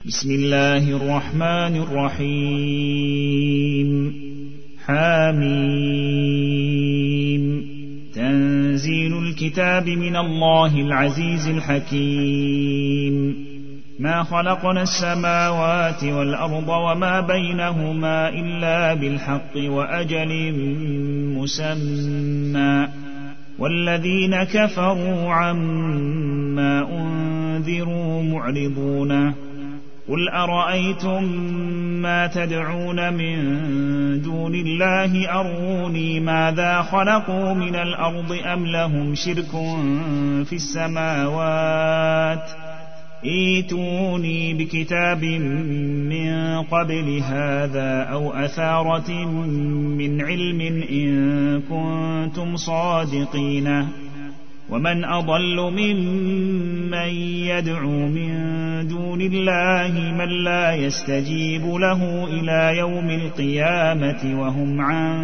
بسم الله الرحمن الرحيم حميم تنزيل الكتاب من الله العزيز الحكيم ما خلقنا السماوات والأرض وما بينهما إلا بالحق وأجل مسمى والذين كفروا عما أنذروا معرضون قل أرأيتم ما تدعون من دون الله أروني ماذا خلقوا من الأرض أم لهم شرك في السماوات ائتوني بكتاب من قبل هذا أو أثارة من علم إن كنتم صادقين ومن أضل ممن يدعو من دون الله من لا يستجيب له إلى يوم القيامة وهم عن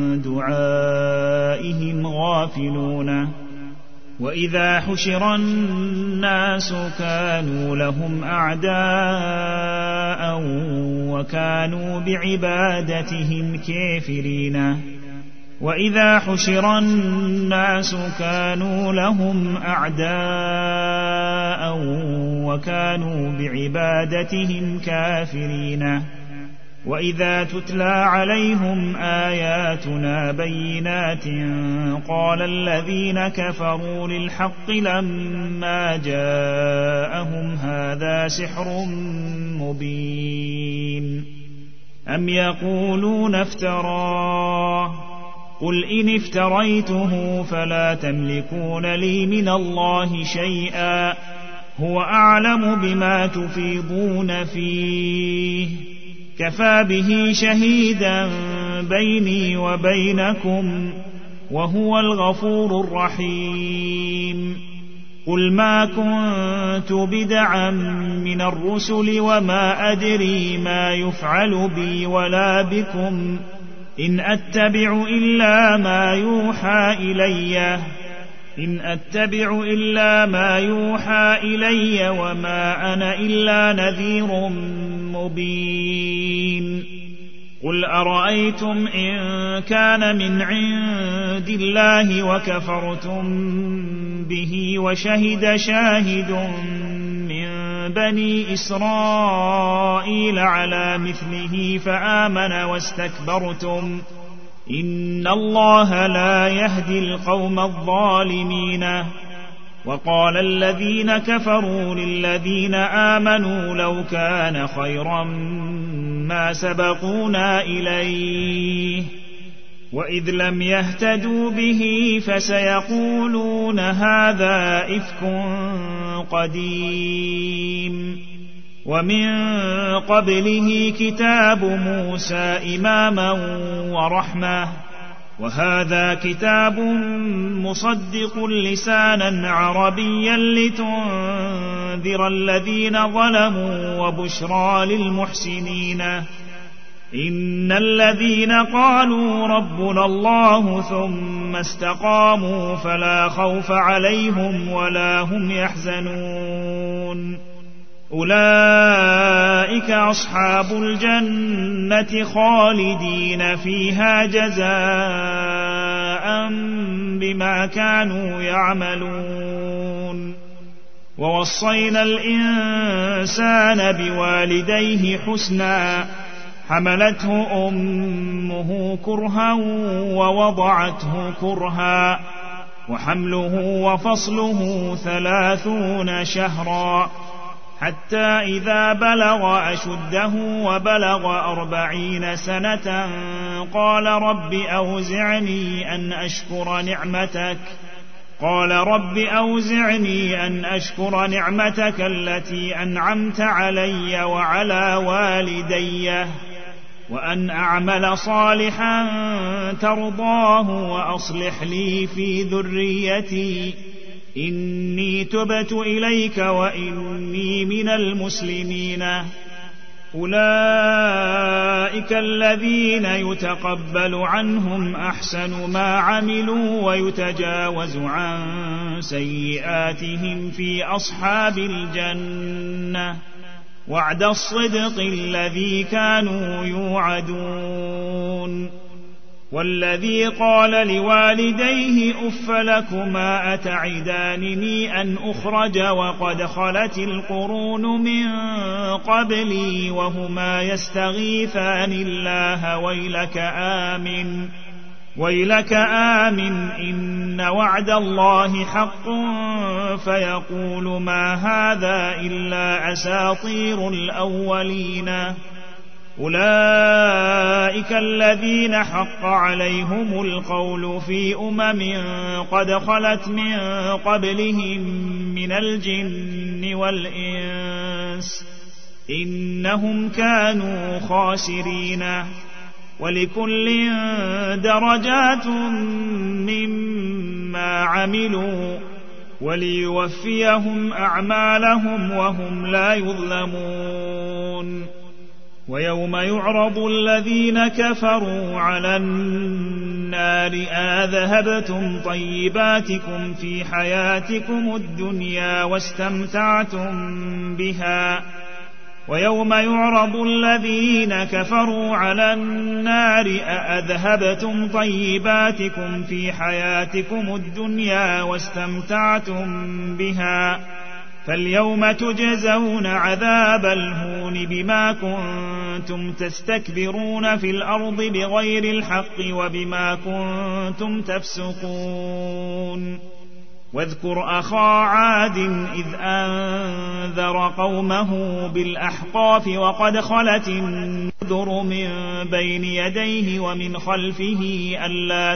دعائهم غافلون وإذا حشر الناس كانوا لهم أعداء وكانوا بعبادتهم كافرين وإذا حشر الناس كانوا لهم أعداء وكانوا بعبادتهم كافرين وإذا تتلى عليهم آياتنا بينات قال الذين كفروا للحق لما جاءهم هذا سحر مبين أم يقولون افتراه قل إن افتريته فلا تملكون لي من الله شيئا هو أعلم بما تفيضون فيه كفى به شهيدا بيني وبينكم وهو الغفور الرحيم قل ما كنت بدعا من الرسل وما أدري ما يفعل بي ولا بكم إن أتبع إلا ما يوحى إلي وما أنا إلا نذير مبين قل أرأيتم إن كان من عند الله وكفرتم به وشهد شاهد من بني إسرائيل على مثله فآمن واستكبرتم إن الله لا يهدي القوم الظالمين وقال الذين كفروا للذين آمنوا لو كان خيرا ما سبقونا إليه وإذ لم يهتدوا به فسيقولون هذا إفك قديم ومن قبله كتاب موسى إماما ورحمة وهذا كتاب مصدق لسانا عربيا لتنذر الذين ظلموا وبشرى للمحسنين إن الذين قالوا ربنا الله ثم استقاموا فلا خوف عليهم ولا هم يحزنون أولئك أصحاب الجنة خالدين فيها جزاء بما كانوا يعملون ووصينا الإنسان بوالديه حسنا حملته أمه كرها ووضعته كرها وحمله وفصله 30 شهرا حتى إذا بلغ أشده وبلغ 40 سنة قال رب أوزعني أن أشكر نعمتك التي أنعمت علي وعلى والدي وأن أعمل صالحا ترضاه وأصلح لي في ذريتي إني تبت إليك وإني من المسلمين أولئك الذين يتقبل عنهم أحسن ما عملوا ويتجاوز عن سيئاتهم في أصحاب الجنة وعد الصدق الذي كانوا يوعدون. والذي قال لوالديه أف لكما أتعدانني أن أخرج وقد خلت القرون من قبلي وهما يستغيثان الله ويلك آمن إن وعد الله حق فيقول ما هذا إلا أساطير الأولين. أولئك الذين حق عليهم القول في قد خلت من قبلهم من الجن والإنس إنهم كانوا خاسرين. ولكل درجات مما عملوا وليوفيهم أعمالهم وهم لا يظلمون. ويوم يعرض الذين كفروا على النار أذهبتم طيباتكم في حياتكم الدنيا ويوم يعرض الذين كفروا على النار أذهبتم طيباتكم في حياتكم الدنيا واستمتعتم بها فاليوم تجزون عذاب الهون بما كنتم تستكبرون في الأرض بغير الحق وبما كنتم تفسقون. واذكر أخا عاد إذ أنذر قومه بالأحقاف وقد خلت النذر من بين يديه ومن خلفه ألا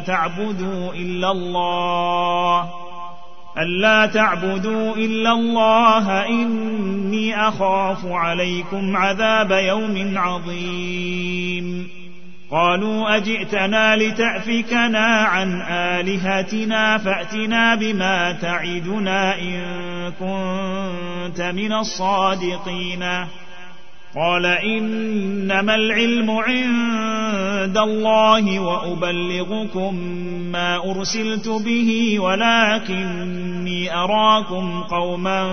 تعبدوا إلا الله إني أخاف عليكم عذاب يوم عظيم. قالوا أجئتنا لتأفكنا عن آلهتنا فأتنا بما تعدنا إن كنت من الصادقين. قال إنما العلم عند الله وأبلغكم ما أرسلت به ولكني أراكم قوما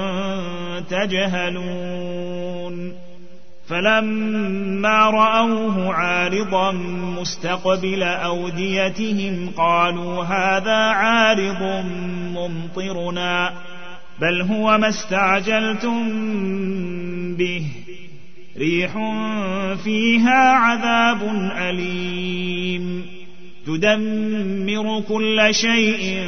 تجهلون. فلما رأوه عارضا مستقبل أوديتهم قالوا هذا عارض ممطرنا بل هو ما استعجلتم به ريح فيها عذاب أليم تدمر كل شيء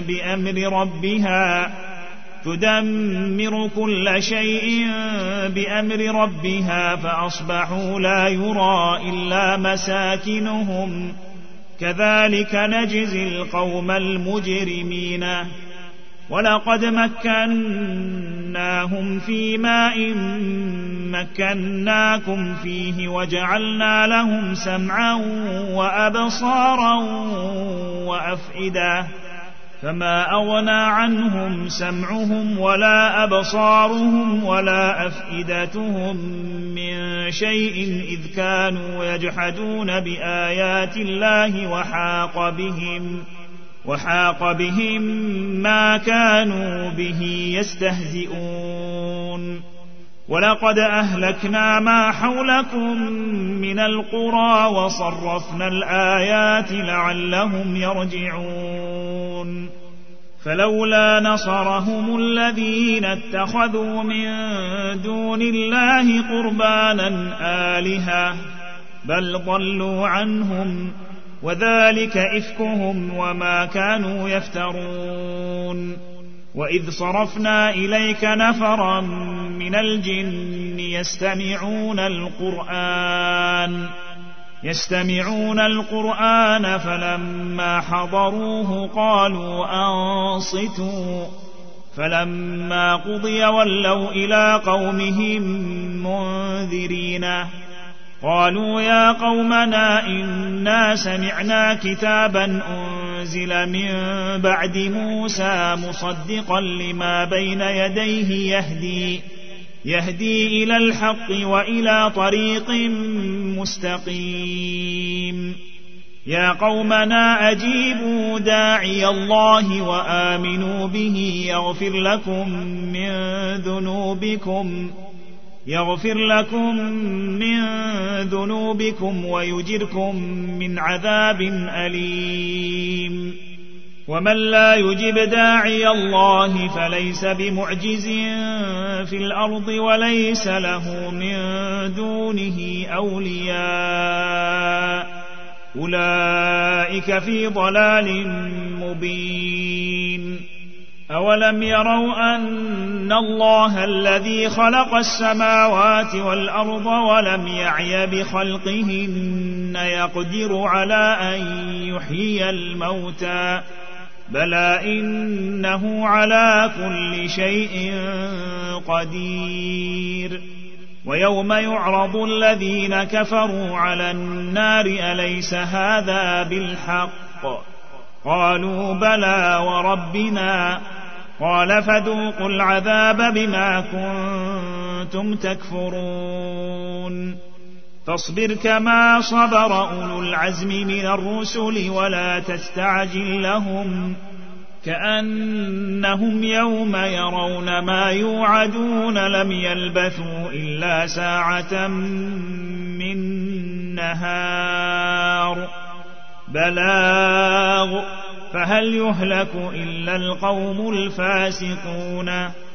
بأمر ربها فأصبحوا لا يرى إلا مساكنهم كذلك نجزي القوم المجرمين. ولقد مكناهم في ماء مكناكم فيه وجعلنا لهم سمعا وأبصارا وأفئدة فما أغنى عنهم سمعهم ولا أبصارهم ولا أفئدتهم من شيء إذ كانوا يجحدون بآيات الله وحاق بهم ما كانوا به يستهزئون. ولقد أهلكنا ما حولكم من القرى وصرفنا الآيات لعلهم يرجعون. فلولا نصرهم الذين اتخذوا من دون الله قربانا آلهة بل ضلوا عنهم وذلك إفكهم وما كانوا يفترون. وإذ صرفنا إليك نفرا من الجن يستمعون القرآن فلما حضروه قالوا أنصتوا فلما قضي ولوا إلى قومهم منذرين. قالوا يا قومنا إنا سمعنا كتابا أنزل من بعد موسى مصدقا لما بين يديه يهدي إلى الحق وإلى طريق مستقيم. يا قومنا أجيبوا داعي الله وآمنوا به يغفر لكم من ذنوبكم يغفر لكم من ذنوبكم ويجركم من عذاب أليم. ومن لا يجب داعي الله فليس بمعجز في الأرض وليس له من دونه أولياء أولئك في ضلال مبين. أولم يروا أن الله الذي خلق السماوات والأرض ولم يعي بخلقهن يقدر على أن يحيي الموتى بلى إنه على كل شيء قدير. ويوم يعرض الذين كفروا على النار أليس هذا بالحق قالوا بلى وربنا قال فذوقوا العذاب بما كنتم تكفرون. فاصبر كما صبر أولو العزم من الرسل ولا تستعجل لهم كأنهم يوم يرون ما يوعدون لم يلبثوا إلا ساعة من نهار بلاغ فهل يهلك إلا القوم الفاسقون.